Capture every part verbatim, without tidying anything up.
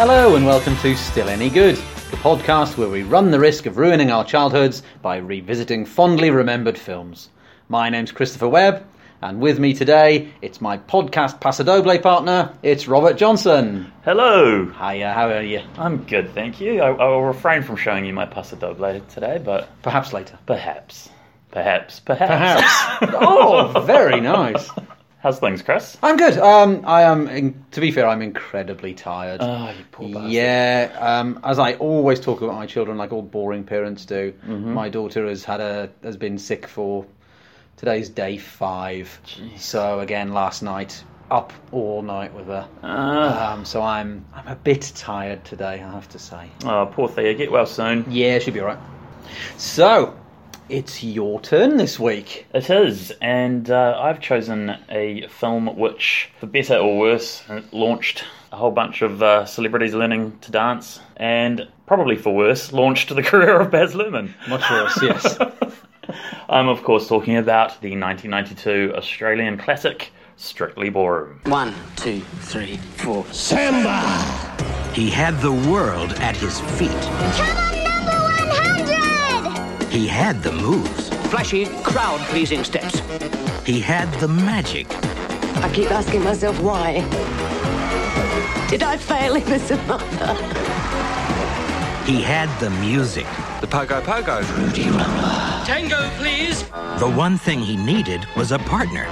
Hello and welcome to Still Any Good, the podcast where we run the risk of ruining our childhoods by revisiting fondly remembered films. My name's Christopher Webb, and with me today, it's my podcast Paso Doble partner, it's Robert Johnson. Hello. Hiya, how are you? I'm good, thank you. I, I will refrain from showing you my Paso Doble today, but... Perhaps later. Perhaps. Perhaps. Perhaps. Perhaps. Oh, very nice. How's things, Chris? I'm good. Um, I am, in, to be fair, I'm incredibly tired. Oh, you poor bastard. Yeah, um, as I always talk about my children, like all boring parents do. Mm-hmm. My daughter has had a has been sick for today's day five. Jeez. So again, last night up all night with her. Ah. Um, so I'm I'm a bit tired today, I have to say. Oh, poor Thea. Get well soon. Yeah, she'll be all right. So. It's your turn this week. It is, and uh, I've chosen a film which, for better or worse, launched a whole bunch of uh, celebrities learning to dance, and probably for worse, launched the career of Baz Luhrmann. Much worse, yes. I'm, of course, talking about the nineteen ninety-two Australian classic, Strictly Ballroom. One, two, three, four. Samba! He had the world at his feet. Come on, number one hundred! He had the moves. Flashy, crowd-pleasing steps. He had the magic. I keep asking myself why. Did I fail him as a mother? He had the music. The Pogo Pogo. Rudy Roller. Tango, please. The one thing he needed was a partner.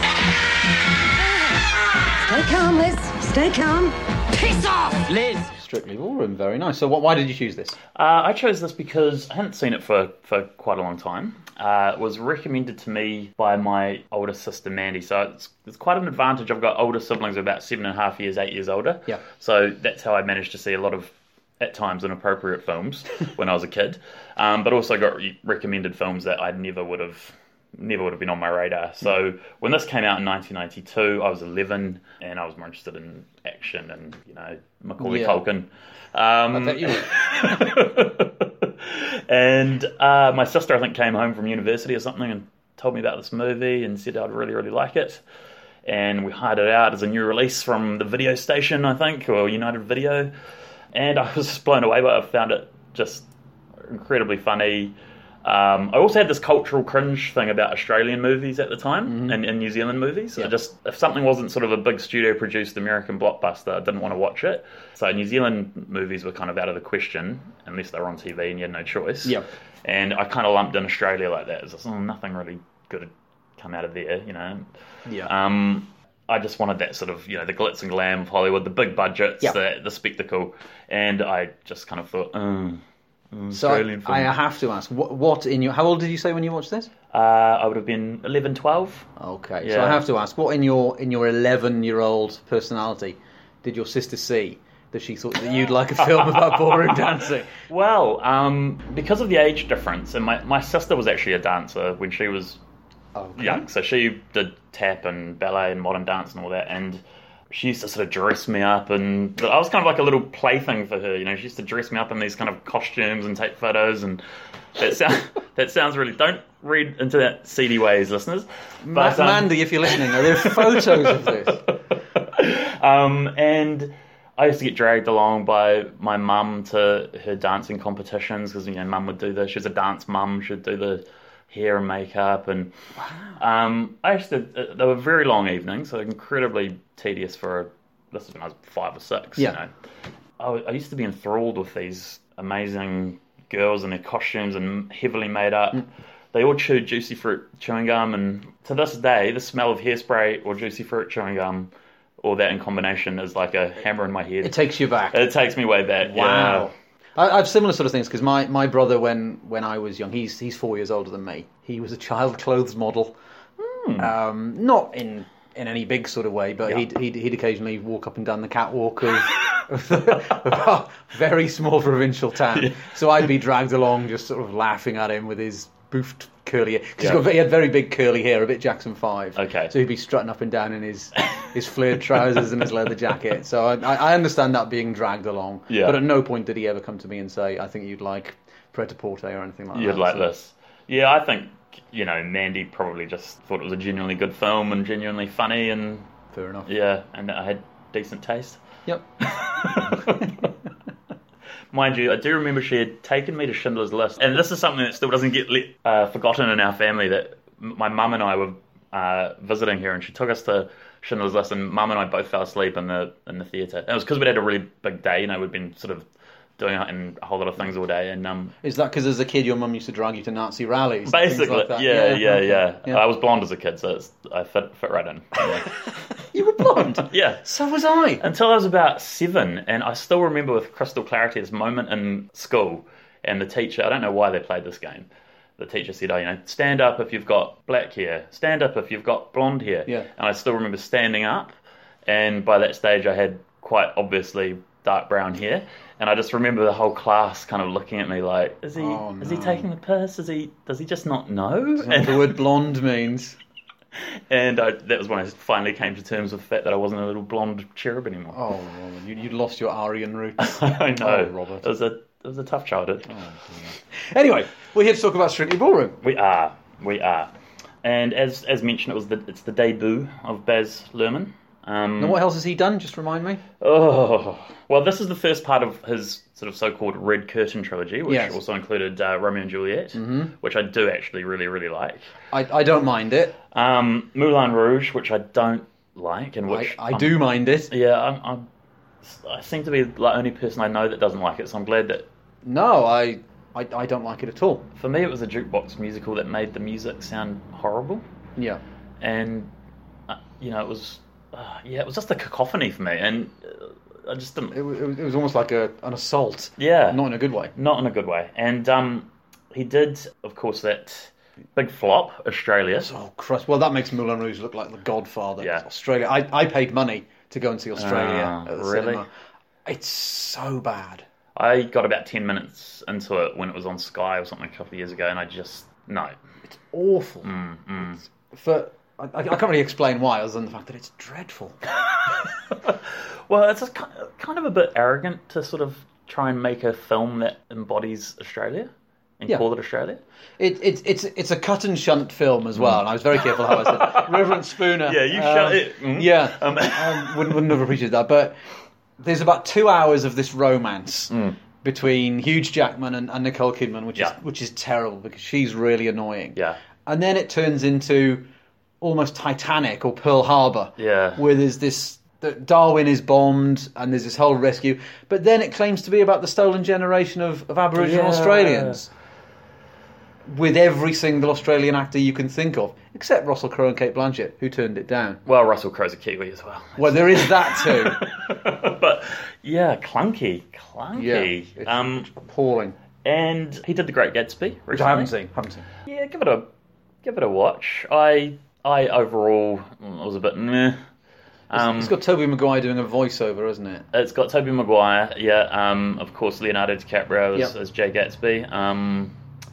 Stay calm, Liz. Stay calm. Piss off, Liz. Strictly Ballroom, very nice. So what, why did you choose this? Uh, I chose this because I hadn't seen it for, for quite a long time. Uh, it was recommended to me by my older sister, Mandy. So it's, it's quite an advantage. I've got older siblings, about seven and a half years, eight years older. Yeah. So that's how I managed to see a lot of, at times, inappropriate films when I was a kid. Um, but also got re- recommended films that I never would have... never would have been on my radar. So when this came out in nineteen ninety-two, I was eleven, and I was more interested in action and, you know, Macaulay Yeah. Culkin. Um, I bet you would. and uh, my sister, I think, came home from university or something and told me about this movie and said I'd really, really like it. And we hired it out as a new release from the video station, I think, or United Video. And I was just blown away by it. I found it just incredibly funny. Um, I also had this cultural cringe thing about Australian movies at the time, mm-hmm. and, and New Zealand movies. Yeah. I just, if something wasn't sort of a big studio-produced American blockbuster, I didn't want to watch it. So New Zealand movies were kind of out of the question, unless they were on T V and you had no choice. Yeah. And I kind of lumped in Australia like that. It was just, oh, nothing really good had come out of there, you know. Yeah. Um, I just wanted that sort of, you know, the glitz and glam of Hollywood, the big budgets, yeah. the, the spectacle. And I just kind of thought, oh... So I, I have to ask, what, what in your... How old did you say when you watched this? Uh, I would have been eleven, twelve. Okay, Yeah. so I have to ask, what in your in your eleven-year-old personality did your sister see that she thought that you'd like a film about ballroom dancing? Well, um, because of the age difference, and my, my sister was actually a dancer when she was Okay. young, so she did tap and ballet and modern dance and all that, and... she used to sort of dress me up, and I was kind of like a little plaything for her, you know. She used to dress me up in these kind of costumes and take photos, and that, sound, that sounds really... Don't read into that seedy ways, listeners. But, Ma- um, Mandy, if you're listening, are there photos of this? Um, and I used to get dragged along by my mum to her dancing competitions, because, you know, mum would do the... She was a dance mum, she'd do the hair and makeup, and um, I used to... They were very long evenings, so incredibly tedious for... A, this was when I was five or six, yeah. you know. I, I used to be enthralled with these amazing girls in their costumes and heavily made up. Mm. They all chewed Juicy Fruit chewing gum, and to this day, the smell of hairspray or Juicy Fruit chewing gum, or that in combination, is like a hammer in my head. It takes you back. It takes me way back. Wow. Yeah. I, I have similar sort of things, because my, my brother, when, when I was young, he's he's four years older than me. He was a child clothes model. Hmm. Um, not in in any big sort of way, but Yeah. he'd, he'd he'd occasionally walk up and down the catwalk of, of, of a very small provincial town. Yeah. So I'd be dragged along, just sort of laughing at him with his boofed curly hair, because Yeah. he had very big curly hair, a bit Jackson Five. Okay. So he'd be strutting up and down in his his flared trousers and his leather jacket. So I, I understand that being dragged along. Yeah. But at no point did he ever come to me and say, "I think you'd like Pret-a-Porter" or anything like that. You'd like So- this. Yeah, I think, you know, Mandy probably just thought it was a genuinely good film and genuinely funny, and Fair enough. yeah, and I had decent taste. Yep. Mind you, I do remember she had taken me to Schindler's List, and this is something that still doesn't get let, uh, forgotten in our family, that m- my mum and I were uh, visiting here, and she took us to Schindler's List, and mum and I both fell asleep in the in the theatre. It was because we'd had a really big day, you know, we'd been sort of doing it and a whole lot of things all day, and um, Is that because as a kid your mum used to drag you to Nazi rallies? and things basically, like that? yeah, yeah, okay. yeah, Yeah. I was blonde as a kid, so it's, I fit fit right in. Yeah. You were blonde? Yeah. So was I. Until I was about seven, and I still remember with crystal clarity this moment in school, and the teacher, I don't know why they played this game, the teacher said, oh, you know, stand up if you've got black hair, stand up if you've got blonde hair. Yeah. And I still remember standing up, and by that stage I had quite obviously dark brown hair, and I just remember the whole class kind of looking at me like, is he Oh, is he no. taking the piss? Is he does he just not know? Is that what And, the word blonde means? and I, that was when I finally came to terms with the fact that I wasn't a little blonde cherub anymore. Oh, Robert, you, you'd lost your Aryan roots. I know. Oh, Robert. It was a it was a tough childhood. Anyway, we're here to talk about Strictly Ballroom. We are, we are, and as as mentioned, it was the it's the debut of Baz Luhrmann. Um, And what else has he done? Just remind me. oh, well, this is the first part of his sort of so-called Red Curtain trilogy, which Yes. also included uh, Romeo and Juliet, mm-hmm. which I do actually really really like. I, I don't mind it. Um, Moulin Rouge, which I don't like, and I, which I I'm- do mind it. Yeah, I'm, I'm, I seem to be the only person I know that doesn't like it, so I'm glad that. No, I, I I don't like it at all. For me, it was a jukebox musical that made the music sound horrible. Yeah. And uh, you know, it was uh, yeah, it was just a cacophony for me, and uh, I just didn't. It, was- it, was, it was almost like a an assault. Yeah, Not in a good way. not in a good way. And um, he did, of course, that big flop, Australia. Oh, Christ. Well, that makes Moulin Rouge look like the Godfather. Yeah. Australia. I, I paid money to go and see Australia Ah, at the really? cinema. It's so bad. I got about ten minutes into it when it was on Sky or something a couple of years ago, and I just no. It's awful. Mm, mm. It's, for I, I can't really explain why, other than the fact that it's dreadful. Well, it's a, ki- kind of a bit arrogant to sort of try and make a film that embodies Australia and Yeah. call it Australia. It, it, it's it's a cut and shunt film as well, and I was very careful how I said Reverend Spooner. Yeah, you um, shut it. Mm. Yeah, Um, um, wouldn't, wouldn't have appreciated that. But there's about two hours of this romance between Hugh Jackman and, and Nicole Kidman, which Yeah. is which is terrible because she's really annoying. Yeah. And then it turns into almost Titanic or Pearl Harbor. Yeah. Where there's this that Darwin is bombed and there's this whole rescue, but then it claims to be about the stolen generation of, of Aboriginal Yeah. Australians. With every single Australian actor you can think of, except Russell Crowe and Kate Blanchett, who turned it down. Well, Russell Crowe's a Kiwi as well. Well, there is that too. But yeah, clunky, Yeah, clunky. it's um, appalling. and he did The Great Gatsby recently. Which I haven't seen. Haven't seen. Yeah, give it a give it a watch. I I overall was a bit meh. Um, It's got Tobey Maguire doing a voiceover, hasn't it? It's got Tobey Maguire, yeah. Um, of course, Leonardo DiCaprio as, Yep. as Jay Gatsby. Um,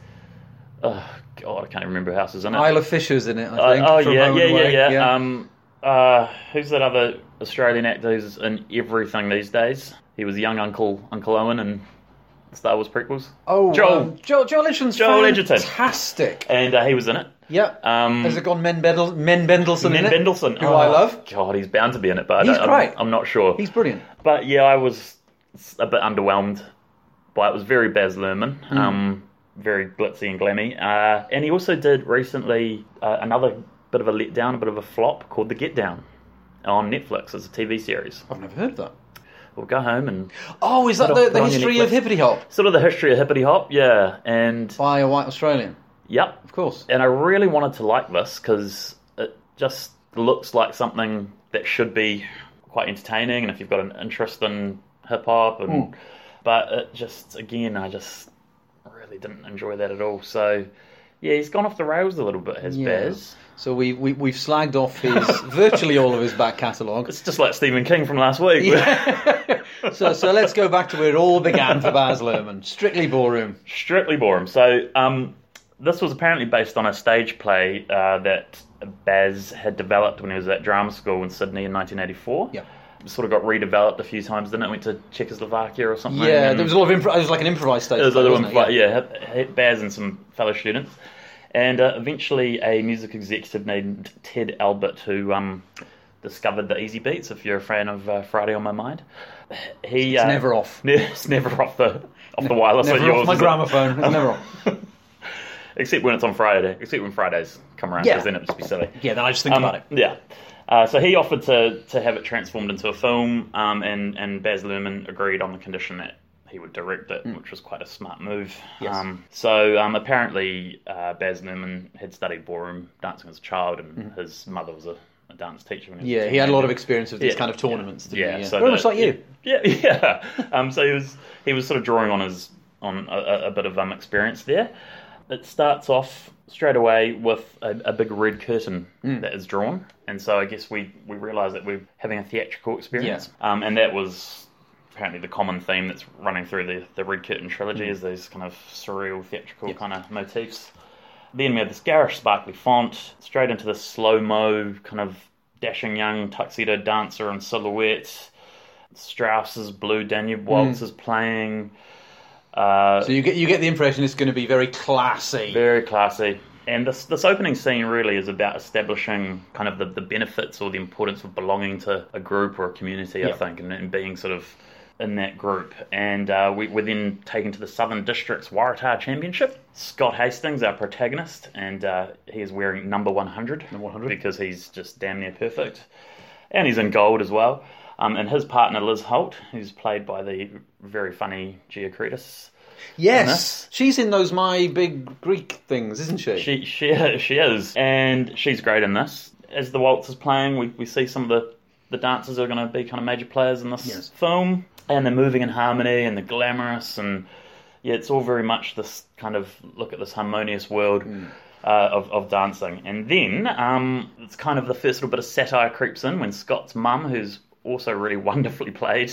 oh God, I can't remember who else is in it. Isla Fisher's in it, I Uh, think. oh from yeah, Home yeah, and yeah, Away. yeah, Um, uh, who's that other Australian actor who's in everything these days? He was young Uncle Uncle Owen in Star Wars prequels. Oh, Joel. um, Joel, Joel Edgerton's Joel Edgerton. fantastic. And uh, he was in it. Yep. Um, Has it got Men, Bendel- Men Bendelson Men in it? Bendelson, Who oh, I love. God, he's bound to be in it, but I He's don't, great. I'm, I'm not sure. He's brilliant. But yeah, I was a bit underwhelmed by it. It was very Baz Luhrmann, Hmm. um, very glitzy and glammy. Uh, and he also did recently uh, another bit of a letdown, a bit of a flop called The Get Down on Netflix as a T V series. I've never heard of that. We'll go home and Oh, is that Put the, on- the put on your history of Netflix. Hippity Hop sort of the history of Hippity Hop, yeah. And by a white Australian? yep, Of course. and I really wanted to like this because it just looks like something that should be quite entertaining, and if you've got an interest in hip hop, and but it just again, I just really didn't enjoy that at all. So yeah, he's gone off the rails a little bit, has Yeah. Baz. So we, we, we've slagged off his virtually all of his back catalogue. It's just like Stephen King from last week. So so let's go back to where it all began for Baz Luhrmann. Strictly Ballroom. Strictly Ballroom. So um, this was apparently based on a stage play uh, that Baz had developed when he was at drama school in Sydney in nineteen eighty-four. Yeah. Sort of got redeveloped a few times, didn't it? Went to Czechoslovakia or something. Yeah, and there was a lot of improv. It was like an improvised stage. there was play, other wasn't one, it? yeah, yeah, Baz and some fellow students. And uh, eventually a music executive named Ted Albert, who um, discovered the Easy Beats, if you're a fan of uh, Friday on My Mind. He, It's uh, never off. It's never off the off the wireless. Never at yours, off my is it? gramophone. It's never off. Except when it's on Friday. Except when Fridays come around, Yeah. because then it'd just be silly. Yeah, then I just think Um, about it. Yeah. Uh, so he offered to, to have it transformed into a film, um, and, and Baz Luhrmann agreed on the condition that he would direct it, which was quite a smart move. Yes. Um, so um, apparently uh, Baz Luhrmann had studied ballroom dancing as a child, and his mother was a, a dance teacher. When he was Yeah, a he had a lot of teenager. experience with these Yeah, kind of tournaments. Yeah, didn't he? yeah. So Very the- much like you. Yeah, yeah. um, so he was he was sort of drawing on his on a, a bit of um, experience there. It starts off straight away with a, a big red curtain Mm. that is drawn, and so I guess we, we realise that we're having a theatrical experience. Yeah. Um, and that was apparently the common theme that's running through the, the Red Curtain trilogy, is these kind of surreal theatrical Yeah. kind of motifs. Then we have this garish sparkly font, straight into this slow-mo kind of dashing young tuxedo dancer in silhouette. Strauss's Blue Danube Waltz is playing. Uh, So you get you get the impression it's going to be very classy. Very classy. And this this opening scene really is about establishing kind of the, the benefits or the importance of belonging to a group or a community, I Yep. think, and, and being sort of in that group. And uh, we, we're then taken to the Southern District's Waratah Championship. Scott Hastings, our protagonist, and uh, he is wearing number one hundred. Number one hundred. Because he's just damn near perfect. And he's in gold as well. Um, and his partner, Liz Holt, who's played by the very funny Gia Cretus. Yes, she's in those My Big Greek things, isn't she? She she she is, and she's great in this. As the waltz is playing, we, we see some of the, the dancers who are going to be kind of major players in this Yes. film, and they're moving in harmony, and they're glamorous, and yeah, it's all very much this kind of look at this harmonious world Mm. uh, of of dancing. And then um, it's kind of the first little bit of satire creeps in when Scott's mum, who's also really wonderfully played,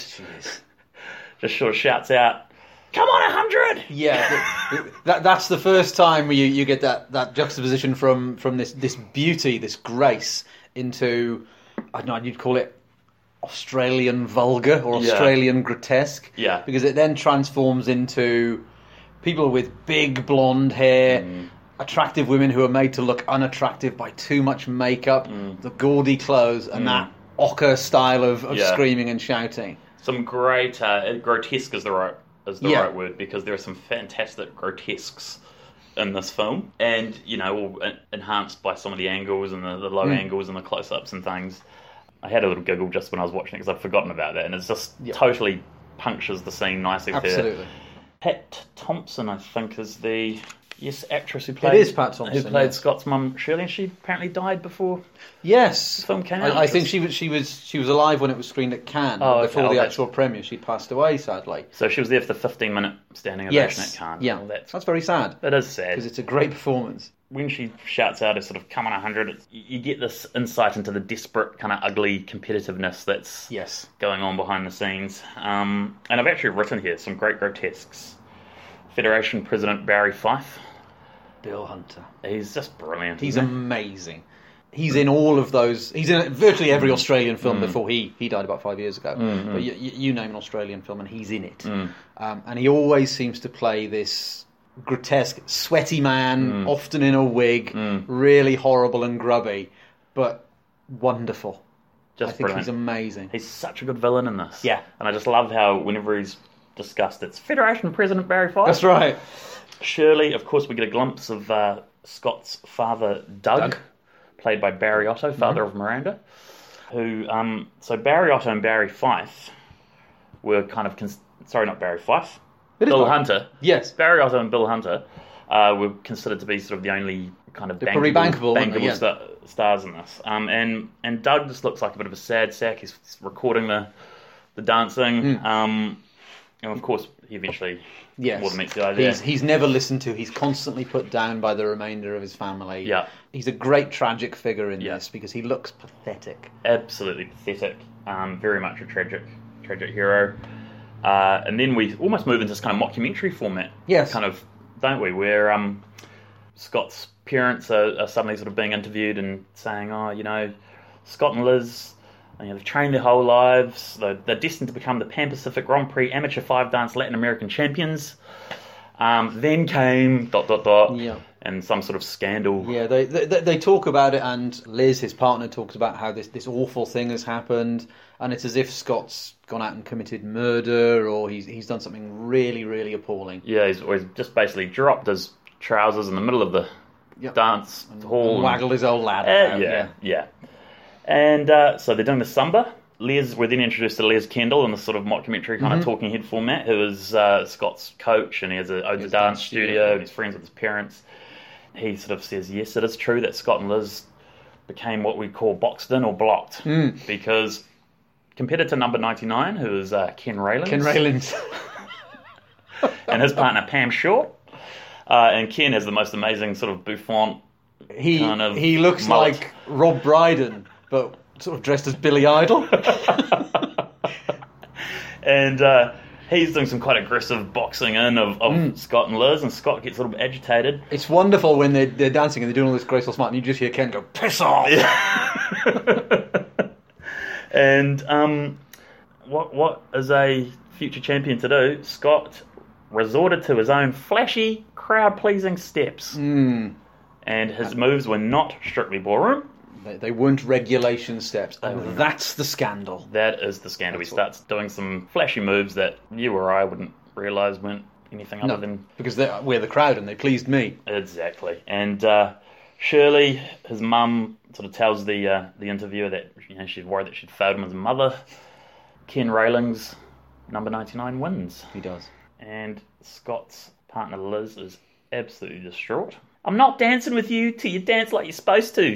just sort of shouts out, "Come on, a hundred!" Yeah, th- that that's the first time where you, you get that, that juxtaposition from, from this, this beauty, this grace, into, I don't know, you'd call it Australian vulgar or Yeah. Australian grotesque. Yeah. Because it then transforms into people with big blonde hair, Mm. attractive women who are made to look unattractive by too much makeup, Mm. the gaudy clothes, and that ochre style of, of Yeah. screaming and shouting. Some great uh, grotesque is the right is the Yeah. right word, because there are some fantastic grotesques in this film, and you know, all en- enhanced by some of the angles and the, the low Mm. angles and the close-ups and things. I had a little giggle just when I was watching it because I'd forgotten about that, and it's just Yeah. totally punctures the scene nicely. Absolutely. There. Pat Thompson, I think, is the yes actress who played is Pat Thompson, who played yes. Scott's mum Shirley, and she apparently died before. Yes, The film came out. I, I think she was she was she was alive when it was screened at Cannes. Oh, okay. Before Oh, the that's- actual premiere, she passed away sadly. So she was there for the fifteen minute standing ovation Yes, at Cannes. yeah, Well, that's that's very sad that is sad. because it's a great performance. When she shouts out a sort of "come on a hundred," you get this insight into the desperate kind of ugly competitiveness that's Yes, going on behind the scenes. Um, and I've actually written here some great grotesques. Federation President Barry Fife. Bill Hunter. He's just brilliant. He's isn't he? amazing. He's in all of those. He's in virtually every Australian film before he, he died about five years ago. But you, you you name an Australian film and he's in it. Um, and he always seems to play this grotesque, sweaty man, often in a wig, really horrible and grubby, but wonderful. just I think brilliant. he's amazing. He's such a good villain in this. Yeah. And I just love how whenever he's discussed, it's Federation President Barry Fife. That's right. Shirley, of course, we get a glimpse of uh, Scott's father, Doug, Doug. played by Barry Otto, father of Miranda. Who, um, so Barry Otto and Barry Fife were kind of, cons- sorry, not Barry Fife, It is Bill Barry. Hunter. Yes. Barry Otto and Bill Hunter uh, were considered to be sort of the only kind of They're probably bankable, aren't they? bankable Yeah. star- stars in this. Um, and and Doug just looks like a bit of a sad sack. He's recording the the dancing. Hmm. Um, and of course, he eventually Yes. more than meets the idea. He's, he's never listened to. He's constantly put down by the remainder of his family. Yeah. He's a great tragic figure in Yeah. this because he looks pathetic. Absolutely pathetic. Um, very much a tragic, tragic hero. Uh, and then we almost move into this kind of mockumentary format. Yes. Kind of, don't we? Where um, Scott's parents are, are suddenly sort of being interviewed and saying, oh, you know, Scott and Liz, you know, they've trained their whole lives. They're, they're destined to become the Pan Pacific Grand Prix Amateur Five Dance Latin American champions. Um, then came dot dot dot, Yeah. and some sort of scandal. Yeah, they, they they talk about it, and Liz, his partner, talks about how this, this awful thing has happened, and it's as if Scott's gone out and committed murder, or he's he's done something really, really appalling. Yeah, he's, or he's just basically dropped his trousers in the middle of the Yep. dance hall. And waggled his old lad. Uh, about, yeah, yeah. And uh, so they're doing the Samba. Les, we're then introduced to Les Kendall in this sort of mockumentary kind Mm-hmm. of talking head format, who is uh, Scott's coach, and he has a, owns a His dance dance studio, studio. and he's friends with his parents. He sort of says, yes, it is true that Scott and Liz became what we call boxed in or blocked, Mm. because compared to number ninety-nine, who is uh, Ken Raylands, Ken Raylands. and his partner Pam Short, uh, and Ken has the most amazing sort of bouffant He kind of he looks mullet. like Rob Brydon, but sort of dressed as Billy Idol. And uh, he's doing some quite aggressive boxing in of, of Mm. Scott and Liz, and Scott gets a little bit agitated. It's wonderful when they're, they're dancing and they're doing all this graceful smart, and you just hear Ken go, piss off! And um, what what is a future champion to do? Scott resorted to his own flashy, crowd-pleasing steps. Mm. And his moves were not strictly ballroom. They, they weren't regulation steps, and that's the scandal. That is the scandal. He starts doing some flashy moves that you or I wouldn't realise weren't anything other No, than... because they're- we're the crowd and they pleased me. Exactly. And uh, Shirley, his mum, sort of tells the uh, the interviewer that, you know, she's worried that she'd failed him as a mother. Ken Raylings, number ninety-nine, wins. He does. And Scott's partner Liz is absolutely distraught. I'm not dancing with you till you dance like you're supposed to.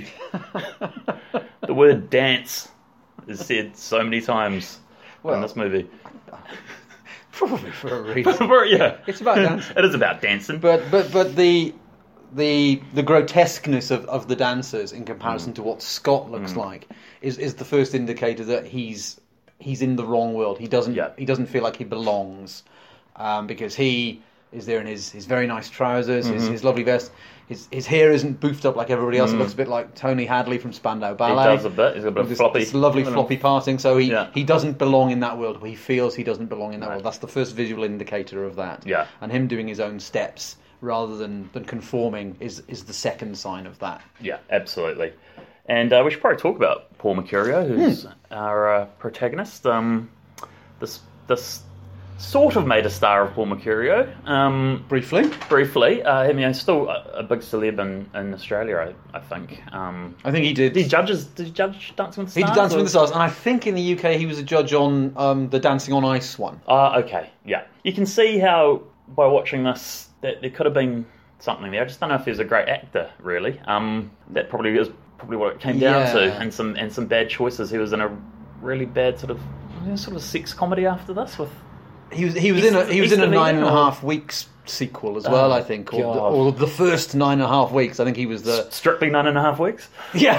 The word dance is said so many times Well, in this movie. Probably for a reason. Yeah. It's about dancing. It is about dancing. But but but the the the grotesqueness of, of the dancers in comparison Mm. to what Scott looks like is, is the first indicator that he's he's in the wrong world. He doesn't Yeah. he doesn't feel like he belongs, um, because he is there in his, his very nice trousers, his, Mm-hmm. his lovely vest. His his hair isn't boofed up like everybody else. It looks a bit like Tony Hadley from Spandau Ballet. Mm. does a bit. He's got a bit of With this, floppy. this lovely little- floppy parting. So he, Yeah. he doesn't belong in that world. He feels he doesn't belong in that Right. world. That's the first visual indicator of that. Yeah. And him doing his own steps rather than, than conforming is is the second sign of that. Yeah, absolutely. And uh, we should probably talk about Paul Mercurio, who's Hmm. our uh, protagonist. Um, this this sort of made a star of Paul Mercurio. Um, Briefly, briefly, uh, I mean, he's still a, a big celeb in, in Australia, I, I think. Um, I think he did. did he judges? Did he judge Dancing with the He Stars? did Dancing or- with the Stars, and I think in the U K he was a judge on um, the Dancing on Ice one. Ah, okay, yeah. You can see how by watching this that there could have been something there. I just don't know if he was a great actor, really. Um, that probably is probably what it came down Yeah. to, and some and some bad choices. He was in a really bad sort of sort of sex comedy after this with. He was he was East- in a he was in a East nine and a Eden, or- half weeks sequel as well. Oh, I think, or the, God. or the first nine and a half weeks. I think he was the Strictly nine and a half weeks. yeah.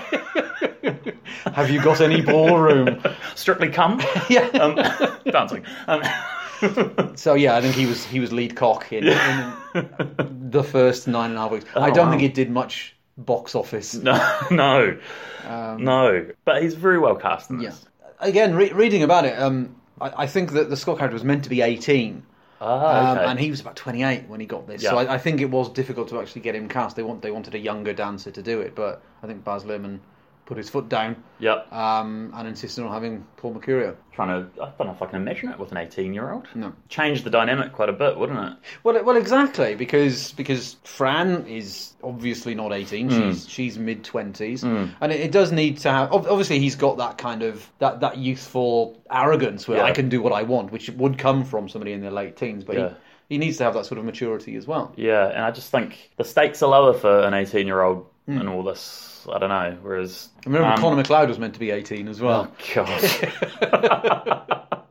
Have you got any ballroom? Strictly come. Yeah. Um, dancing. Um, So yeah, I think he was he was lead cock in, in the first nine and a half weeks. I don't wow. think it did much box office. no, no, no. But he's very well cast in Yeah. this. Again, re- reading about it, um, I, I think that the Scott character was meant to be eighteen. Ah, Um, okay. and he was about twenty-eight when he got this, Yeah. so I, I think it was difficult to actually get him cast. They want they wanted a younger dancer to do it, but I think Baz Luhrmann put his foot down Yep. um, and insisted on having Paul Mercurio. Trying to, I don't know if I can imagine it with an eighteen-year-old. No. Change the dynamic quite a bit, wouldn't it? Well, well, exactly because because Fran is obviously not eighteen; Hmm. she's she's mid twenties, and it, it does need to have. ob- Obviously, he's got that kind of that, that youthful arrogance where Yeah. I can do what I want, which would come from somebody in their late teens, but Yeah. he, he needs to have that sort of maturity as well. Yeah, and I just think the stakes are lower for an eighteen-year-old Hmm. and all this. I don't know. Whereas, I remember um, Conor McLeod was meant to be eighteen as well. God.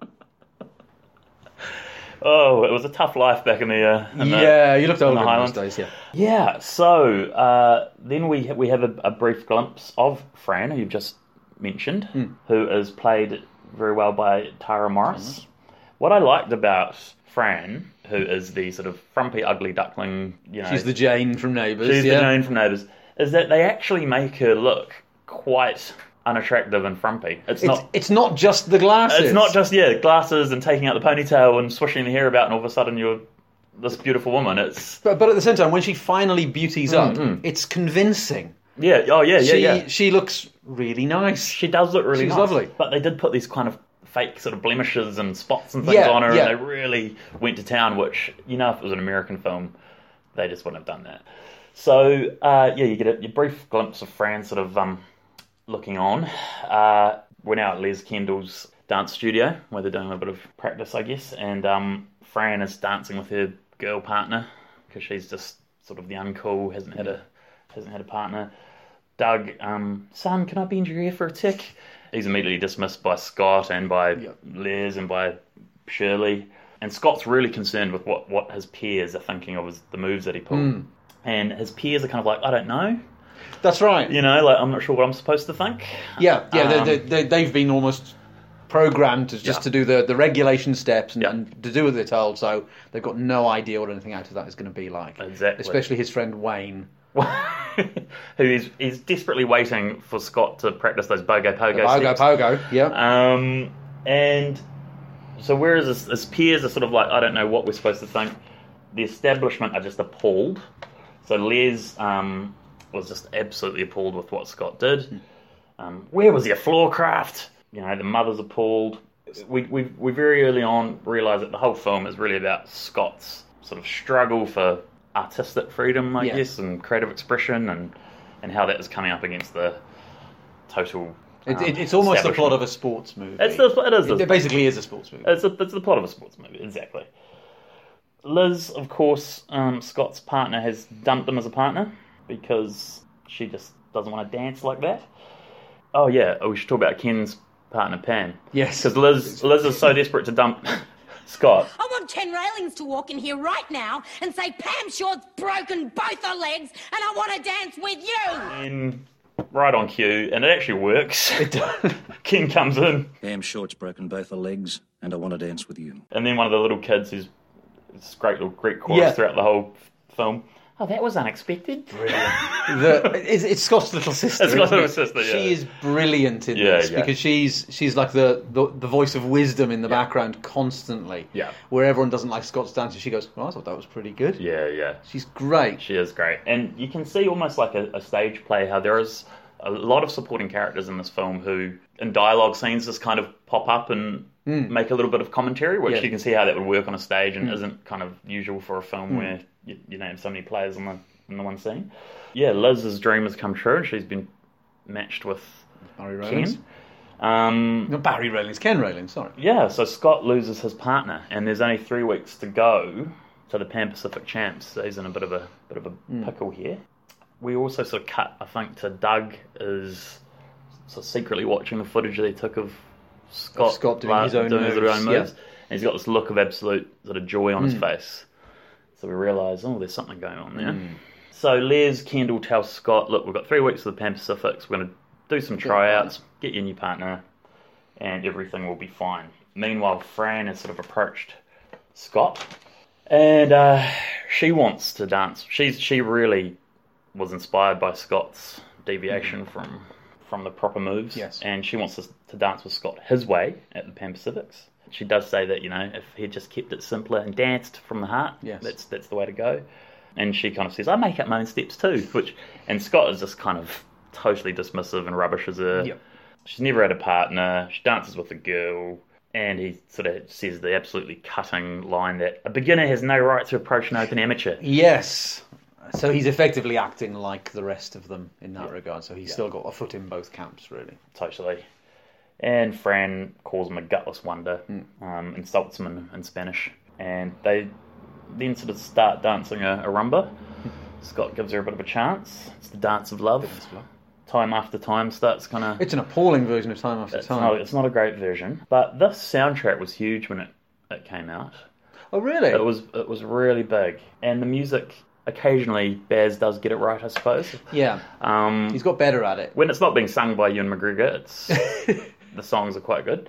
Oh, it was a tough life back in the uh, in the- Yeah, you looked older the in those Highlands. days, yeah. Yeah, so uh, then we we have a, a brief glimpse of Fran, who you've just mentioned, Hmm. who is played very well by Tara Morris. What I liked about Fran, who is the sort of frumpy, ugly duckling, you know, She's the Jane from Neighbours. she's yeah. the Jane from Neighbours, is that they actually make her look quite unattractive and frumpy. It's, It's, not. it's not just the glasses. It's not just yeah glasses and taking out the ponytail and swishing the hair about, and all of a sudden you're this beautiful woman. It's But, but at the same time, when she finally beauties up, mm. it's convincing. yeah, oh yeah, yeah, she, yeah. She looks really nice. She does look really She's nice. lovely. But they did put these kind of fake sort of blemishes and spots and things Yeah, on her, yeah. and they really went to town, which, you know, if it was an American film, they just wouldn't have done that. So, uh, yeah, you get a, a brief glimpse of Fran sort of um, looking on. Uh, we're now at Les Kendall's dance studio, where they're doing a bit of practice, I guess, and um, Fran is dancing with her girl partner, because she's just sort of the uncool, hasn't had a hasn't had a partner. Doug, um, son, can I bend your ear for a tick? He's immediately dismissed by Scott and by Yep. Les and by Shirley. And Scott's really concerned with what, what his peers are thinking of as the moves that he pulled. Mm. And his peers are kind of like, I don't know. That's right. You know, like, I'm not sure what I'm supposed to think. Yeah, yeah. Um, they, they, they've been almost programmed to just Yeah. to do the, the regulation steps and, Yeah. and to do what they're told. So they've got no idea what anything out of that is going to be like. Exactly. Especially his friend Wayne. Who is is desperately waiting for Scott to practice those bogo pogo Pogo, steps. pogo. Yeah. Um, and so whereas his, his peers are sort of like, I don't know what we're supposed to think, the establishment are just appalled. So Les um, was just absolutely appalled with what Scott did. Um, where was your floor craft? You know, the mother's appalled. We, we, we very early on realised that the whole film is really about Scott's sort of struggle for artistic freedom, I Yeah. guess, and creative expression, and, and how that is coming up against the total It, um, it, it's almost the plot establishment. of a sports movie. It's the, it is. It, the- it basically is a sports movie. it's, a, it's the plot of a sports movie, exactly. Liz, of course, um, Scott's partner, has dumped him as a partner because she just doesn't want to dance like that. Oh, yeah, oh, we should talk about Ken's partner, Pam. Yes. Because Liz, Liz is so desperate to dump Scott. I want Ken Railings to walk in here right now and say, Pam Short's broken both her legs and I want to dance with you. And right on cue, and it actually works. Ken comes in, Pam Short's broken both her legs, and I want to dance with you. and then one of the little kids who's this great little Greek chorus Yeah. throughout the whole film. Oh, that was unexpected. the, it's, it's Scott's little sister. It's Scott's isn't little it? sister, yeah. She is brilliant in Yeah, this yeah. because she's she's like the, the, the voice of wisdom in the background constantly. Yeah. Where everyone doesn't like Scott's dancing, she goes, "Oh, I thought that was pretty good." Yeah, yeah. She's great. She is great. And you can see almost like a, a stage play how there is a lot of supporting characters in this film who, in dialogue scenes, just kind of pop up and make a little bit of commentary, which Yeah. you can see how that would work on a stage and isn't kind of usual for a film where you, you know have so many players in the, in the one scene. Yeah, Liz's dream has come true and she's been matched with Barry Rowlands. Ken. Um, Not Barry Rowlands, Ken Rowlands, sorry. yeah, so Scott loses his partner, and there's only three weeks to go to the Pan Pacific Champs. So he's in a bit of a bit of a pickle here. We also sort of cut, I think, to Doug is sort of secretly watching the footage they took of Scott, Of Scott doing la- his own doing his moves, own moves. yeah. And he's got this look of absolute sort of joy on his face. So we realise, oh, there's something going on there. So Les Kendall tells Scott, look, we've got three weeks for the Pan Pacifics. We're going to do some tryouts, get your new partner, and everything will be fine. Meanwhile, Fran has sort of approached Scott, and uh, she wants to dance. She's she really was inspired by Scott's deviation from from the proper moves, Yes. and she wants to, to dance with Scott his way at the Pan Pacifics. She does say that, you know, if he just kept it simpler and danced from the heart, Yes. that's that's the way to go. And she kind of says, I make up my own steps too, which and Scott is just kind of totally dismissive and rubbishes her. Yep. She's never had a partner. She dances with a girl. And he sort of says the absolutely cutting line that a beginner has no right to approach an open amateur. Yes. So he's effectively acting like the rest of them in that regard. So he's still got a foot in both camps, really. Totally. And Fran calls him a gutless wonder, um, insults him in, in Spanish. And they then sort of start dancing a, a rumba. Scott gives her a bit of a chance. It's the dance of love. Time after time starts kind of... It's an appalling version of Time After It's Time. not, it's not a great version. But this soundtrack was huge when it, it came out. Oh, really? It was it was really big. And the music, occasionally, Baz does get it right, I suppose. Yeah. Um, He's got better at it. when it's not being sung by Ewan McGregor, it's the songs are quite good.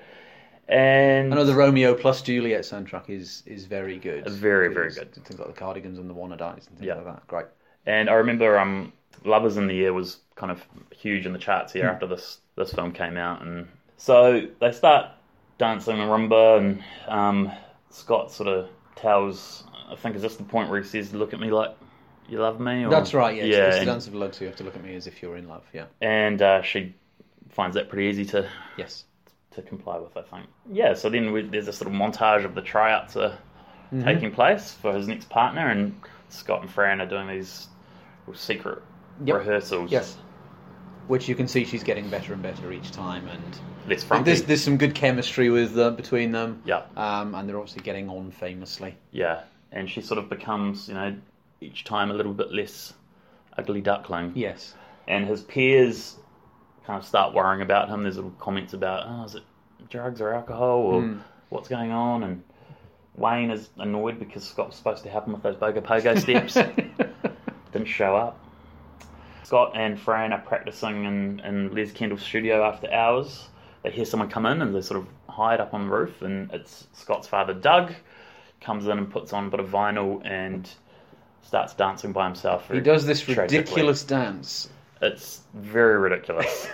And I know the Romeo plus Juliet soundtrack is is very good. Very, very It's- good. Things like the Cardigans and the Wanna Dies and things Yeah. like that. Great. And I remember um, Lovers in the Air was kind of huge in the charts Hmm. here after this, this film came out. And so they start dancing the rumba, and um, Scott sort of tells I think is this the point where he says, "Look at me like you love me"? Or... That's right. Yeah, yeah. It's, it's and, the dance of love, so you have to look at me as if you're in love. Yeah, and uh, she finds that pretty easy to yes to comply with, I think. Yeah. So then we, there's this sort of montage of the tryouts are mm-hmm. taking place for his next partner, and Scott and Fran are doing these secret yep. rehearsals. Yes. Which you can see she's getting better and better each time, and less frumpy. There's, there's some good chemistry with uh, between them. Yeah. Um, and they're obviously getting on famously. Yeah, and she sort of becomes, you know, each time a little bit less ugly duckling. Yes. And his peers kind of start worrying about him. There's little comments about, oh, is it drugs or alcohol or mm. what's going on? And Wayne is annoyed because Scott was supposed to help him with those Bogo Pogo steps. Didn't show up. Scott and Fran are practicing in, in Les Kendall's studio after hours. They hear someone come in and they sort of hide up on the roof, and it's Scott's father, Doug, comes in and puts on a bit of vinyl and starts dancing by himself. He does this tragically. ridiculous dance. It's very ridiculous.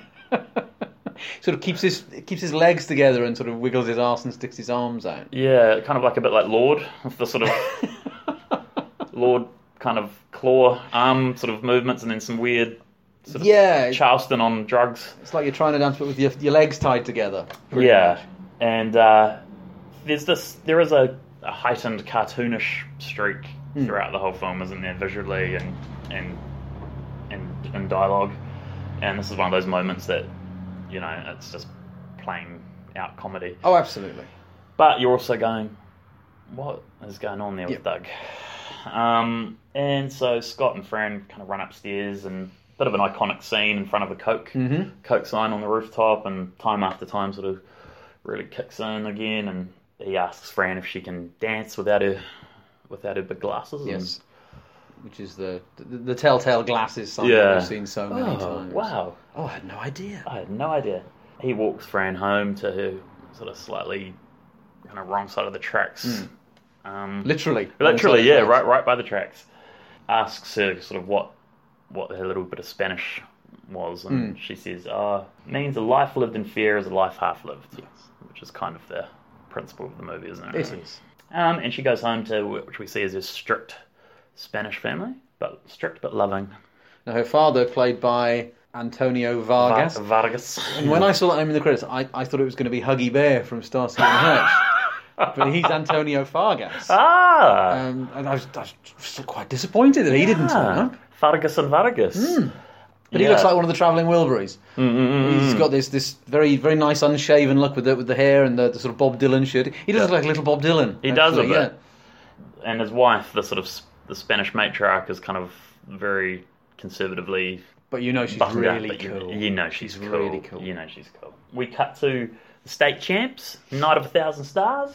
Sort of keeps his keeps his legs together and sort of wiggles his arse and sticks his arms out. Yeah, kind of like a bit like Lord, with the sort of Lord kind of claw arm sort of movements, and then some weird sort of yeah, Charleston on drugs. It's like you're trying to dance but with your, your legs tied together. Yeah, much. and uh, there's this. There is a, a heightened cartoonish streak mm. throughout the whole film, isn't there? Visually and and and and dialogue, and this is one of those moments that, you know, it's just plain out comedy. Oh, absolutely. But you're also going, what is going on there with yep. Doug? Um, and so Scott and Fran kind of run upstairs, and a bit of an iconic scene in front of a Coke mm-hmm. Coke sign on the rooftop, and time after time sort of really kicks in again, and he asks Fran if she can dance without her without her big glasses. Yes, and... which is the, the the telltale glasses sign yeah. that we've seen so many oh, times. Wow. Oh, I had no idea. I had no idea. He walks Fran home to her sort of slightly kind of wrong side of the tracks. Mm. Um, literally, literally, yeah, right, right by the tracks. Asks her sort of what, what her little bit of Spanish was, and mm. she says, "Oh, means a life lived in fear is a life half lived." Yes, which is kind of the principle of the movie, isn't it? It really? is. Um, and she goes home to which we see as a strict Spanish family, but strict but loving. Now, her father, played by Antonio Vargas. Va- Vargas. And when I saw that name in the credits, I, I thought it was going to be Huggy Bear from Starsky and Hutch. But he's Antonio Vargas. Ah! Um, and I was, I was quite disappointed that he yeah. didn't turn up. Vargas and Vargas. Mm. But yeah. he looks like one of the travelling Wilburys. Mm-mm-mm. He's got this this very very nice unshaven look with the, with the hair and the, the sort of Bob Dylan shirt. He does yeah. look like a little Bob Dylan. He actually, does a bit. Yeah. And his wife, the sort of the Spanish matriarch, is kind of very conservatively. But you know she's really up, cool. You, you know she's, she's cool. really cool. You know she's cool. We cut to the state champs, Night of a Thousand Stars.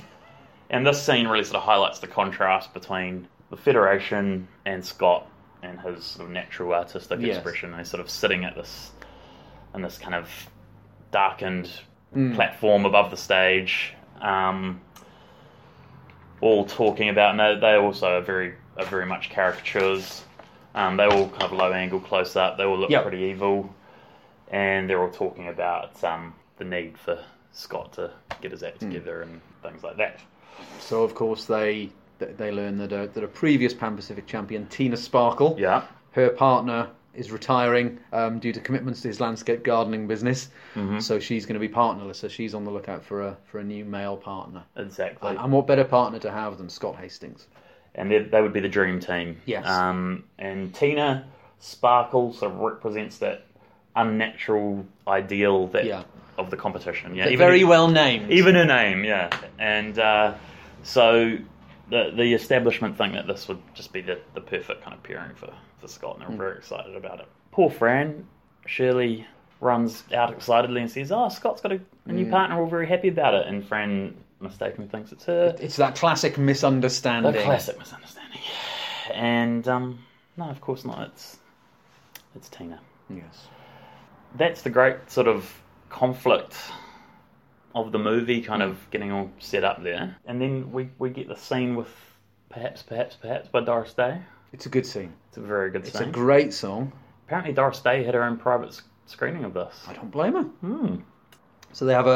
And this scene really sort of highlights the contrast between the Federation and Scott and his sort of natural artistic yes. expression. They're sort of sitting at this, in this kind of darkened mm. platform above the stage, um, all talking about, and they, they also are very, are very much caricatures. Um, they're all kind of low angle, close up. They all look yep. pretty evil, and they're all talking about um, the need for Scott to get his act together mm. and things like that. So of course they they learn that a, that a previous Pan Pacific champion, Tina Sparkle, yeah. her partner is retiring um, due to commitments to his landscape gardening business. Mm-hmm. So she's going to be partnerless. So she's on the lookout for a for a new male partner. Exactly. And, and what better partner to have than Scott Hastings? And they, they would be the dream team. Yes. Um, and Tina Sparkle sort of represents that unnatural ideal that yeah. of the competition. Yeah, They're very her, well named. Even her name, yeah. And uh, so the the establishment think that this would just be the, the perfect kind of pairing for, for Scott, and they're mm. very excited about it. Poor Fran, Shirley runs out excitedly and says, "Oh, Scott's got a, a new mm. partner, we're very happy about it." And Fran mistakenly thinks it's her. It's that classic misunderstanding. The classic misunderstanding. And um, no, of course not. It's it's Tina. Yes. That's the great sort of conflict of the movie, kind mm. of getting all set up there. And then we, we get the scene with Perhaps, Perhaps, Perhaps by Doris Day. It's a good scene. It's a very good it's scene. It's a great song. Apparently Doris Day had her own private screening of this. I don't blame her. Hmm. So they have a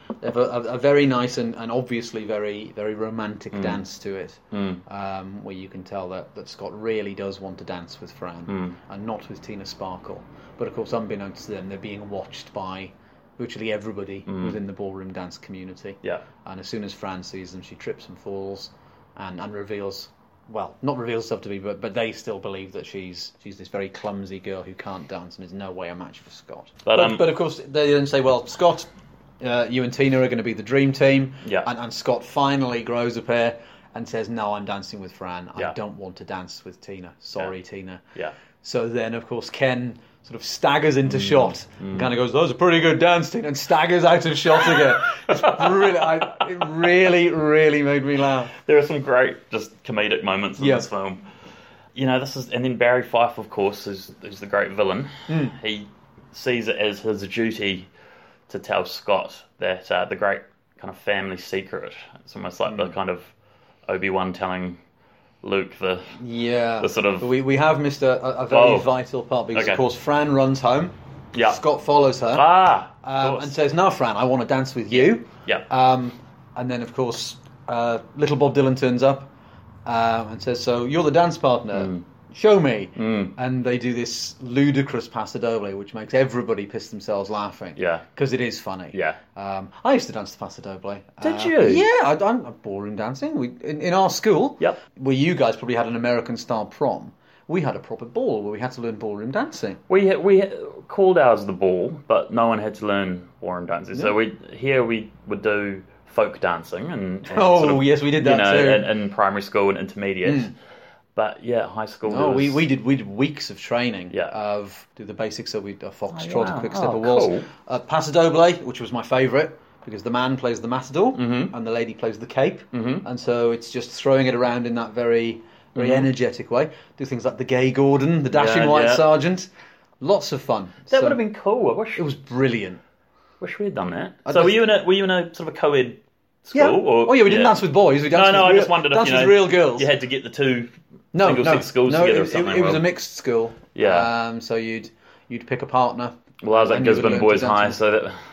They have a, a, a very nice and, and obviously very very romantic Mm. dance to it, Mm. um, where you can tell that, that Scott really does want to dance with Fran Mm. and not with Tina Sparkle. But of course, unbeknownst to them, they're being watched by virtually everybody Mm. within the ballroom dance community. Yeah. And as soon as Fran sees them, she trips and falls and, and reveals, well, not reveals herself to be, but, but they still believe that she's she's this very clumsy girl who can't dance and is no way a match for Scott. But, But, um, but of course, they then say, well, Scott, uh, you and Tina are going to be the dream team. Yeah. And, and Scott finally grows a pair and says, no, I'm dancing with Fran. Yeah. I don't want to dance with Tina. Sorry, Yeah. Tina. Yeah. So then, of course, Ken sort of staggers into shot and kind of goes, that was a pretty good dance, Tina, and staggers out of shot again. It's really, I, it really, really made me laugh. There are some great, just comedic moments in Yeah. this film. You know, this is, and then Barry Fife, of course, is is the great villain. Mm. He sees it as his duty to tell Scott that uh, the great kind of family secret. It's almost like Mm. the kind of Obi-Wan telling Luke the Yeah. the sort of We, we have missed a, a, a very Oh. vital part because, Okay. of course, Fran runs home. Yeah. Scott follows her. ah of Um, course. and says, no, Fran, I want to dance with you. yeah Um, and then, of course, uh, little Bob Dylan turns up uh, and says, so you're the dance partner. Mm. Show me. Mm. And they do this ludicrous paso doble, which makes everybody piss themselves laughing. Yeah. Because it is funny. Yeah. Um, I used to dance the paso doble. Did Uh, you? Yeah, I, I'm a ballroom dancing. We, in, in our school, Yep. where you guys probably had an American-style prom, we had a proper ball where we had to learn ballroom dancing. we we called ours the ball, but no one had to learn ballroom dancing. So we here we would do folk dancing and, and Oh, sort of, yes, we did you that know, too. in, in primary school and intermediate. But yeah, high school. Oh, there we, was- we did we did weeks of training Yeah. of do the basics. So we a foxtrot, Oh, wow. a quick step, Oh, a waltz, cool. uh, paso doble, which was my favourite because the man plays the matador Mm-hmm. and the lady plays the cape, and so it's just throwing it around in that very very energetic way. Do things like the gay Gordon, the dashing Mm-hmm. Yeah, white yeah. sergeant, lots of fun. That So would have been cool. I wish It was brilliant. wish we had done that. I so were just- you in a were you in a sort of a co-ed school? Yeah. Or, oh yeah, we didn't dance with boys. We danced No, no. with I real, just wondered if danced you know with real girls. you had to get the two no, single no, sex schools no, together it, or something. It, it was well, a mixed school. Yeah. Um, so you'd you'd pick a partner. well, I was at and you would Gisborne learn to Boys dance High, with- so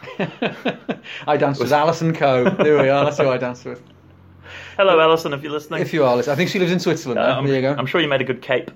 that I danced with Alison Coe. There we are. That's who I danced with. hello, Alison, if you're listening. If you are listening, I think she lives in Switzerland. Uh, now. I'm, There you go. I'm sure you made a good cape.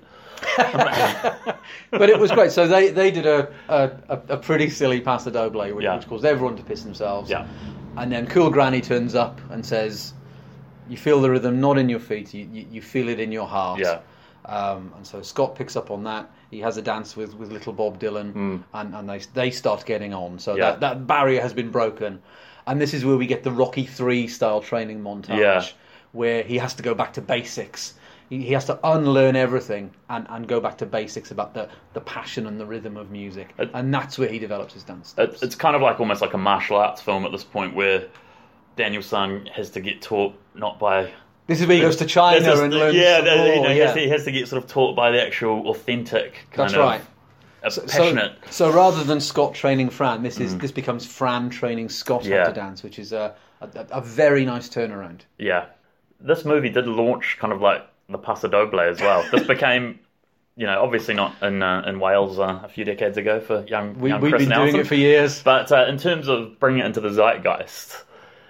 But it was great. So they, they did a, a, a pretty silly paso doble, which, Yeah. which caused everyone to piss themselves. Yeah. And then Cool Granny turns up and says, "You feel the rhythm not in your feet. You you, you feel it in your heart." Yeah. Um, and so Scott picks up on that. He has a dance with, with little Bob Dylan, and, and they they start getting on. So Hmm. Yeah. that, that barrier has been broken. And this is where we get the Rocky three style training montage, Yeah. where he has to go back to basics. He, he has to unlearn everything and, and go back to basics about the, the passion and the rhythm of music. It- and that's where he develops his dance It, steps. it's kind of like almost like a martial arts film at this point, where Daniel San has to get taught not by. This is where he goes to China This is and the- learns yeah, some the- you more, know, he, yeah. has to, he has to get sort of taught by the actual authentic kind That's of right. a So, passionate. so rather than Scott training Fran, this is this becomes Fran training Scott Yeah. how to dance, which is a, a, a very nice turnaround. Yeah, this movie did launch kind of like the Paso Doble as well. This became, you know, obviously not in uh, in Wales uh, a few decades ago for young, We, young we've Chris been Nelson. doing it for years. But uh, in terms of bringing it into the zeitgeist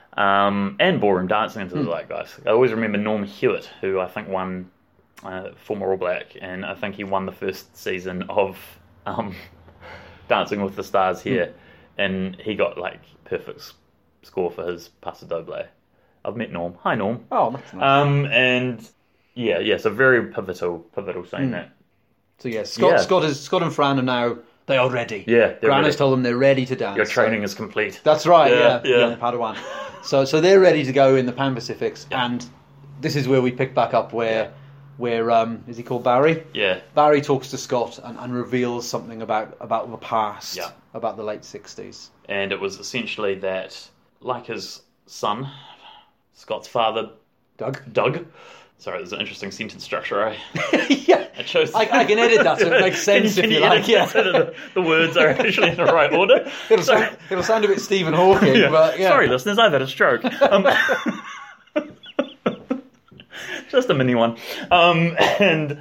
um, and ballroom dancing into the Hmm. zeitgeist, I always remember Norm Hewitt, who I think won uh, former All Black, and I think he won the first season of um, Dancing with the Stars here, Hmm. and he got like perfect s- score for his Paso Doble. I've met Norm. Hi, Norm. Oh, that's nice. Um, and yeah, yeah, it's a very pivotal, pivotal scene. Hmm. That So yeah, Scott, Yeah. Scott, is, Scott and Fran are now, they are ready. Yeah, they're Gran has ready. told them they're ready to dance. your So- training is complete. That's right, Yeah, yeah, yeah. yeah, Padawan. So, so they're ready to go in the Pan Pacifics, and this is where we pick back up where, where um, is he called Barry? Yeah, Barry talks to Scott and, and reveals something about, about the past, Yeah. about the late sixties. and it was essentially that, like his son, Scott's father, Doug? Doug. Sorry, there's an interesting sentence structure. I, yeah, I chose. I, I can edit that so it makes Can you- sense can if you, you like. edit Yeah. that so that the, the words are actually in the right order. It'll, Sorry. sound, it'll sound a bit Stephen Hawking, Yeah. but yeah. Sorry, listeners, I've had a stroke. Um, just a mini one. Um, and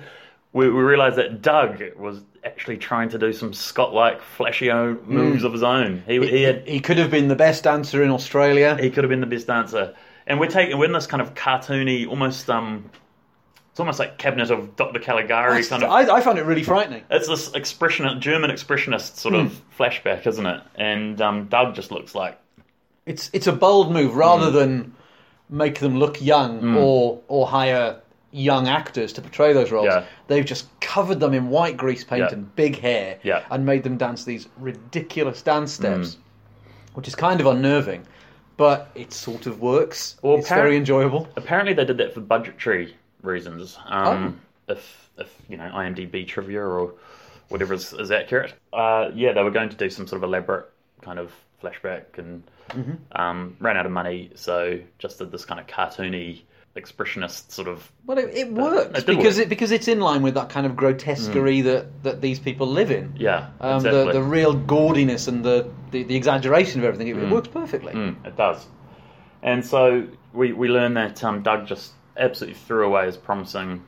we, we realised that Doug was actually trying to do some Scott-like flashy own moves mm. of his own. He, he, he, had, he could have been the best dancer in Australia. He could have been the best dancer. And we're taking we're in this kind of cartoony, almost um, it's almost like Cabinet of Doctor Caligari kind of. I, I found it really frightening. It's this expression, German expressionist sort mm. of flashback, isn't it? And um, Doug just looks like it's it's a bold move rather mm. than make them look young mm. or or hire young actors to portray those roles. Yeah. They've just covered them in white grease paint yeah. and big hair yeah. and made them dance these ridiculous dance steps, mm. which is kind of unnerving. But it sort of works. Well, it's very enjoyable. Apparently they did that for budgetary reasons. Um, oh. If, if you know, IMDb trivia or whatever is, is accurate. Uh, yeah, they were going to do some sort of elaborate kind of flashback and mm-hmm. um, ran out of money, so just did this kind of cartoony, expressionist sort of... Well, it, it works it because work. it because it's in line with that kind of grotesquerie mm. that, that these people live in. Yeah, um, exactly. the, the real gaudiness and the, the, the exaggeration of everything. It, mm. it works perfectly. Mm, it does. And so we, we learn that um, Doug just absolutely threw away his promising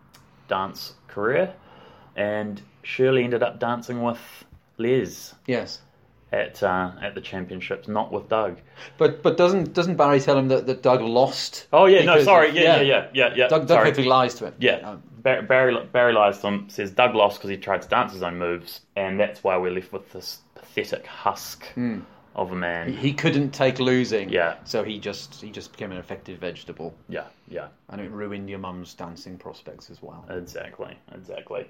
dance career, and Shirley ended up dancing with Les. Yes. At uh, at the championships, not with Doug. But but doesn't doesn't Barry tell him that, that Doug lost? Oh yeah, no, sorry, yeah, yeah, yeah, yeah, yeah. Doug, Doug quickly lies to him. Yeah, um, Barry, Barry Barry lies to him. Says Doug lost because he tried to dance his own moves, and that's why we're left with this pathetic husk mm. of a man. He, he couldn't take losing. Yeah. So he just he just became an effective vegetable. Yeah, yeah. And it ruined your mum's dancing prospects as well. Exactly, exactly.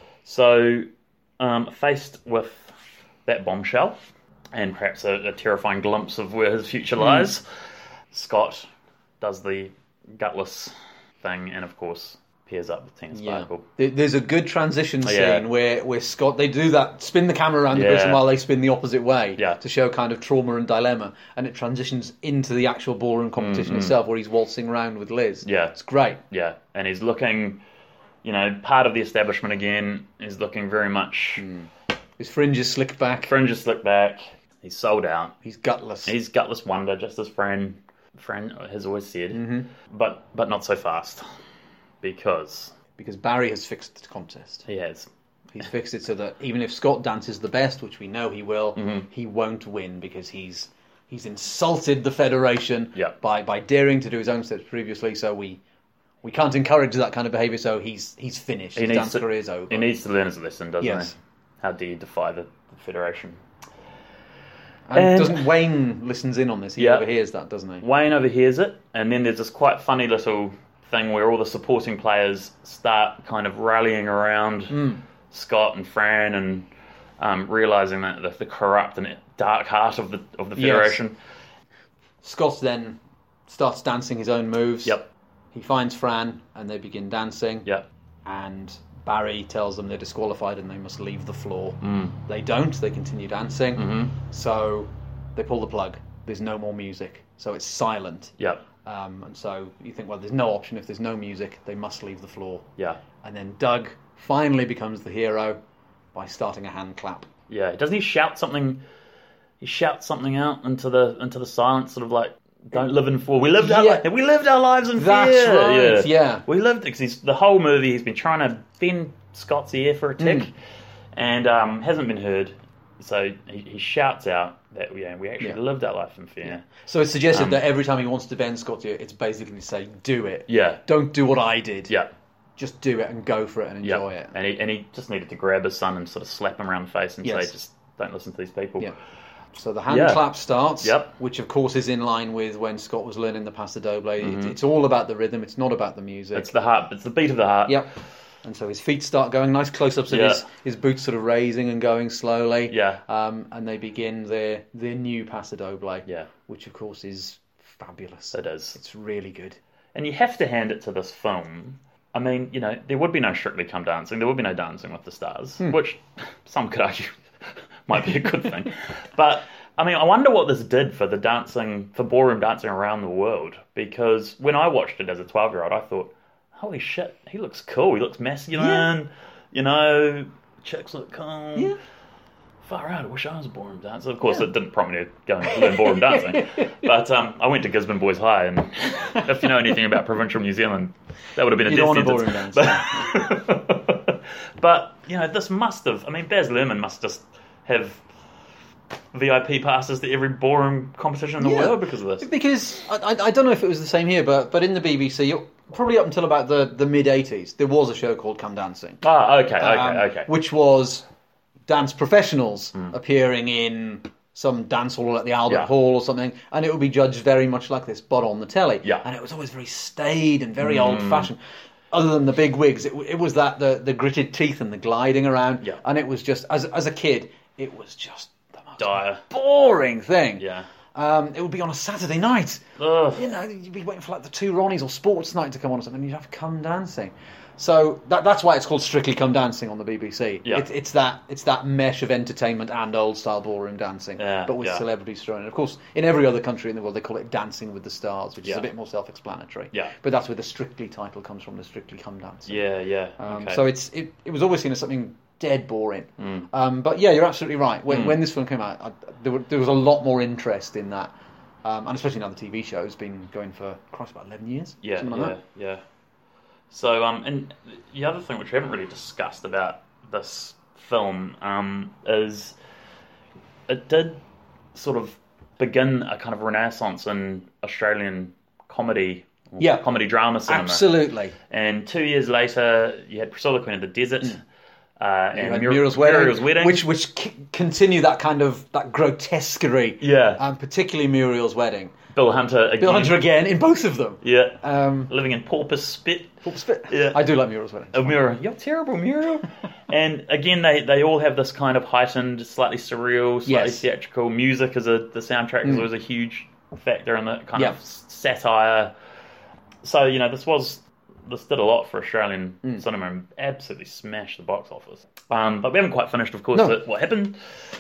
So, um, faced with that bombshell, and perhaps a, a terrifying glimpse of where his future lies, mm. Scott does the gutless thing, and of course pairs up with Tina Sparkle. Yeah. There's a good transition scene yeah. where, where Scott, they do that, spin the camera around the yeah. person while they spin the opposite way yeah. to show kind of trauma and dilemma, and it transitions into the actual ballroom competition mm-hmm. itself where he's waltzing around with Liz. Yeah. It's great. Yeah, and he's looking, you know, part of the establishment again, is looking very much... Mm. His fringe is slicked back. Fringe is slicked back. He's sold out. He's gutless. He's gutless wonder, just as Fran, Fran has always said. Mm-hmm. But but not so fast. Because... Because Barry has fixed the contest. He has. He's fixed it so that even if Scott dances the best, which we know he will, mm-hmm. he won't win because he's he's insulted the Federation yep. by, by daring to do his own steps previously, so we we can't encourage that kind of behaviour, so he's he's finished. He his dance to, career's over. He needs to learn his lesson, doesn't yes. he? How do you defy the, the Federation? And, and doesn't Wayne listens in on this? He yeah, overhears that, doesn't he? Wayne overhears it, and then there's this quite funny little thing where all the supporting players start kind of rallying around mm. Scott and Fran and um, realising that the, the corrupt and dark heart of the of the Federation. Yes. Scott then starts dancing his own moves. Yep. He finds Fran, and they begin dancing. Yep. And Barry tells them they're disqualified and they must leave the floor. Mm. They don't. They continue dancing. Mm-hmm. So they pull the plug. There's no more music. So it's silent. Yep. Um, and so you think, well, there's no option. If there's no music, they must leave the floor. Yeah. And then Doug finally becomes the hero by starting a hand clap. Yeah. Doesn't he shout something? He shouts something out into the into the silence, sort of like, "Don't live in fear. We lived our Yeah. li- we lived our lives in That's fear." right. Yeah. yeah. We lived because he's the whole movie. He's been trying to bend Scott's ear for a tick, Mm. and um, hasn't been heard. So he, he shouts out that yeah, we actually Yeah. lived our life in fear. Yeah. So it's suggested Um, that every time he wants to bend Scott's ear, it's basically to say, "Do it. Yeah. Don't do what I did. Yeah. Just do it and go for it and enjoy yeah. it." And he and he just needed to grab his son and sort of slap him around the face and Yes. say, "Just don't listen to these people." Yeah. So the hand Yeah. clap starts, Yep. which of course is in line with when Scott was learning the Paso Doble. Mm-hmm. It, it's all about the rhythm. It's not about the music. It's the heart. It's the beat of the heart. Yep. And so his feet start going, nice close-ups of Yeah. his, his boots sort of raising and going slowly. Yeah. Um, and they begin their their new Paso Doble, Yeah. which of course is fabulous. It is. It's really good. And you have to hand it to this film. I mean, you know, there would be no Strictly Come Dancing. There would be no Dancing with the Stars, Hmm. which some could argue might be a good thing. But, I mean, I wonder what this did for the dancing, for ballroom dancing around the world. Because when I watched it as a twelve-year-old, I thought, holy shit, he looks cool. He looks masculine. Yeah. You know, chicks look cool. Yeah. Far out, I wish I was a ballroom dancer. Of course, yeah. It didn't prompt me to go and learn ballroom dancing. But um, I went to Gisborne Boys High, and if you know anything about provincial New Zealand, that would have been a You'd death want a sentence. ballroom dancer. But, you know, this must have... I mean, Baz Luhrmann must just have V I P passes to every ballroom competition in the Yeah. world because of this. Because, I, I, I don't know if it was the same here, but, but in the B B C, probably up until about the, the mid-eighties, there was a show called Come Dancing. Ah, okay, okay, um, okay. Which was dance professionals Mm. appearing in some dance hall at the Albert Yeah. Hall or something, and it would be judged very much like this, but on the telly. Yeah. And it was always very staid and very Mm. old-fashioned. Other than the big wigs, it, it was that, the, the gritted teeth and the gliding around. Yeah. And it was just, as, as a kid, it was just the most Dire. boring thing. Yeah. Um, it would be on a Saturday night. Ugh. You know, you'd be waiting for like the Two Ronnies or Sports Night to come on or something, and you'd have Come Dancing. So that, that's why it's called Strictly Come Dancing on the B B C. Yeah. It, it's that it's that mesh of entertainment and old style ballroom dancing, Yeah, but with yeah. celebrities thrown in. Of course, in every other country in the world, they call it Dancing with the Stars, which is Yeah. a bit more self-explanatory. Yeah. But that's where the Strictly title comes from, the Strictly Come Dancing. Yeah, yeah. Um, okay. So it's it, it was always seen as something dead boring. Mm. Um, but yeah, you're absolutely right. When, Mm. when this film came out, I, there, were, there was a lot more interest in that. Um, and especially now the T V show's been going for, Christ, about eleven years? Yeah, something yeah, like that. yeah. So, um, and the other thing which we haven't really discussed about this film um, is it did sort of begin a kind of renaissance in Australian comedy, Yeah. comedy drama cinema. Absolutely. And two years later, you had Priscilla, Queen of the Desert, uh, You and had Mur- Muriel's Wedding, Muriel's Wedding. which which c- continue that kind of that grotesquerie. Yeah. Um, particularly Muriel's Wedding. Bill Hunter again. Bill Hunter again in both of them. Yeah. Um, Living in Porpoise Spit. Porpoise Spit. Yeah. I do like Muriel's Wedding. Oh, Muriel, you're terrible, Muriel. And again, they, they all have this kind of heightened, slightly surreal, slightly Yes. theatrical music. As a the soundtrack is Mm. always a huge factor in the kind Yeah. of satire. So you know, this was this did a lot for Australian Mm. cinema and absolutely smashed the box office. Um, but we haven't quite finished, of course, No. the, what happened.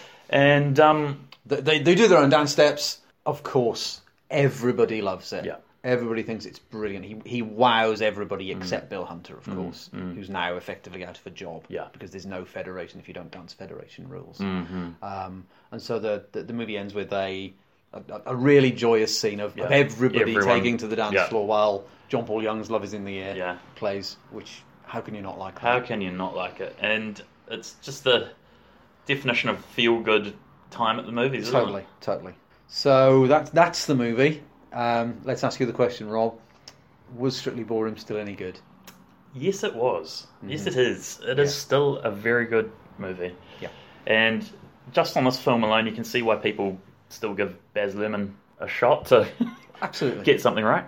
And um, They, they, they do their own dance steps, of course. Everybody loves it. Yeah. Everybody thinks it's brilliant. He he wows everybody Mm. except Bill Hunter, of course, who's now effectively out of a job. Yeah. Because there's no federation if you don't dance federation rules. Mhm. Um, and so the, the the movie ends with a a, a really joyous scene of, of Yeah. everybody Everyone- taking to the dance yeah. floor while John Paul Young's "Love Is in the Air" Yeah. plays. Which how can you not like that? how can you not like it? And it's just the definition of feel good time at the movies, isn't Totally, it? totally. So that that's the movie. Um, let's ask you the question, Rob. Was Strictly Ballroom still any good? Yes, it was. Yes, Mhm. it is. It is Yeah. still a very good movie. Yeah. And just on this film alone, you can see why people still give Baz Luhrmann a shot to Absolutely. get something right.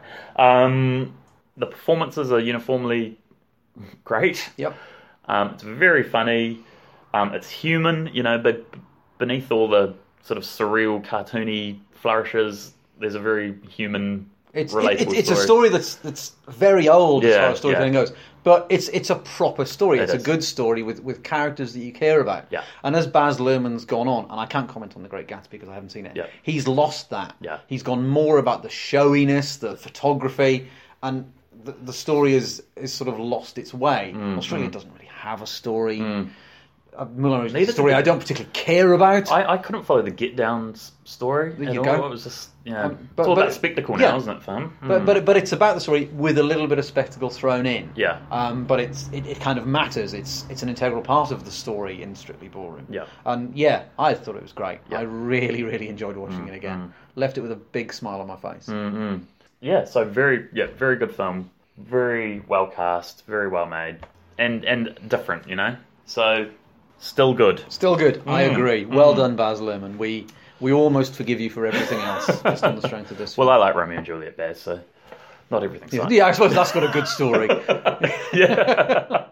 Um, the performances are uniformly great. Yep. Um, it's very funny. Um, it's human, you know, but beneath all the sort of surreal, cartoony flourishes, there's a very human, It's relatable it, it, it's story. a story that's that's very old as Yeah, far as storytelling yeah. goes, but it's it's a proper story. It It's a is. good story with, with characters that you care about. Yeah. And as Baz Luhrmann's gone on, and I can't comment on The Great Gatsby because I haven't seen it. Yeah. He's lost that. Yeah. He's gone more about the showiness, the photography, and the, the story is is sort of lost its way. Mm, Australia mm. doesn't really have a story. Mm. Uh, Moulin Rouge is Neither a story do- I don't particularly care about. I, I couldn't follow the Get Down s- story There at you all. go. It was just, yeah. Um, but- it's all but- about spectacle yeah. now, isn't it, fam? But Mm. but but it's about the story with a little bit of spectacle thrown in. Yeah. Um, but it's it, it kind of matters. It's it's an integral part of the story in Strictly Ballroom. Yeah. And yeah, I thought it was great. Yeah. I really really enjoyed watching Mm, it again. mm. Left it with a big smile on my face. Mm-hmm. Yeah, so very, yeah, very good film. Very well cast, very well made, and and different, you know. So still good. Still good. I Mm, agree. Well mm. done, Baz Luhrmann. We we almost forgive you for everything else just on the strength of this. Well, one. I like Romeo and Juliet best, so not everything's yeah, fine. yeah, I suppose that's got a good story. yeah.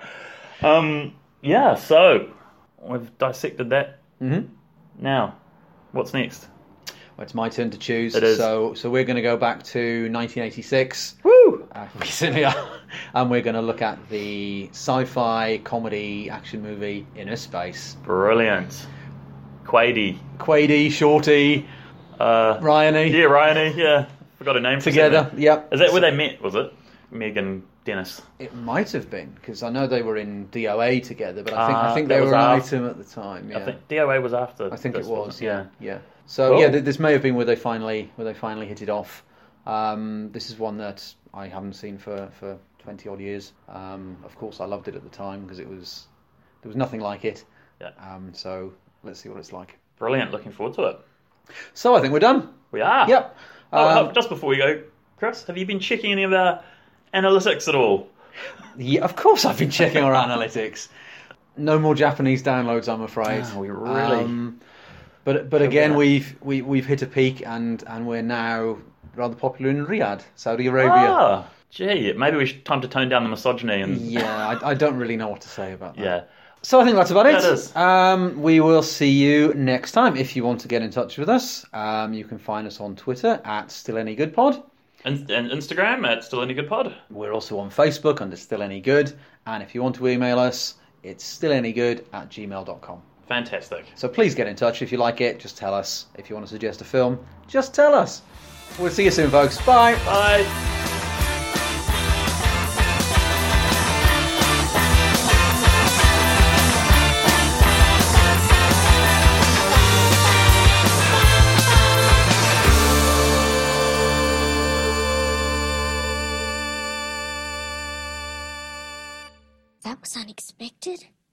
um. Yeah. So we've dissected that. Mhm. Now, what's next? Well, it's my turn to choose. It is. So so we're going to go back to nineteen eighty-six. Woo! Uh, we certainly are. And we're going to look at the sci-fi comedy action movie Inner Space. Brilliant. Quaid. Quaid, Shorty, Uh, Ryanie. yeah, Ryanie. Yeah, forgot her name. for a Together. second. Yep. Is that where they met? Was it Meg and Dennis? It might have been because I know they were in D O A together, but I think Ah, I think that they was were an after- item at the time. Yeah. I think D O A was after. I think this, it was. wasn't Yeah. Yeah. So Cool. yeah, th- this may have been where they finally where they finally hit it off. Um, this is one that I haven't seen for for twenty odd years. Um, of course, I loved it at the time because it was There was nothing like it. Yeah. Um, so let's see what it's like. Brilliant. Looking forward to it. So I think we're done. We are. Yep. Oh, Um, oh, just before we go, Chris, have you been checking any of our analytics at all? Yeah, of course I've been checking our analytics. No more Japanese downloads, I'm afraid. Oh, we really- Um, but but again, we've we, we've hit a peak, and, and we're now rather popular in Riyadh, Saudi Arabia. Ah, gee, maybe we should time to tone down the misogyny and Yeah, I, I don't really know what to say about that. yeah. So I think that's about it. That is. Um, we will see you next time. If you want to get in touch with us, um, you can find us on Twitter at Still Any Good Pod. And, and Instagram at Still Any Good Pod. We're also on Facebook under Still Any Good. And if you want to email us, it's stillanygood at gmail dot com. Fantastic. So please get in touch. If you like it, just tell us. If you want to suggest a film, just tell us. We'll see you soon, folks. Bye. Bye. That was unexpected.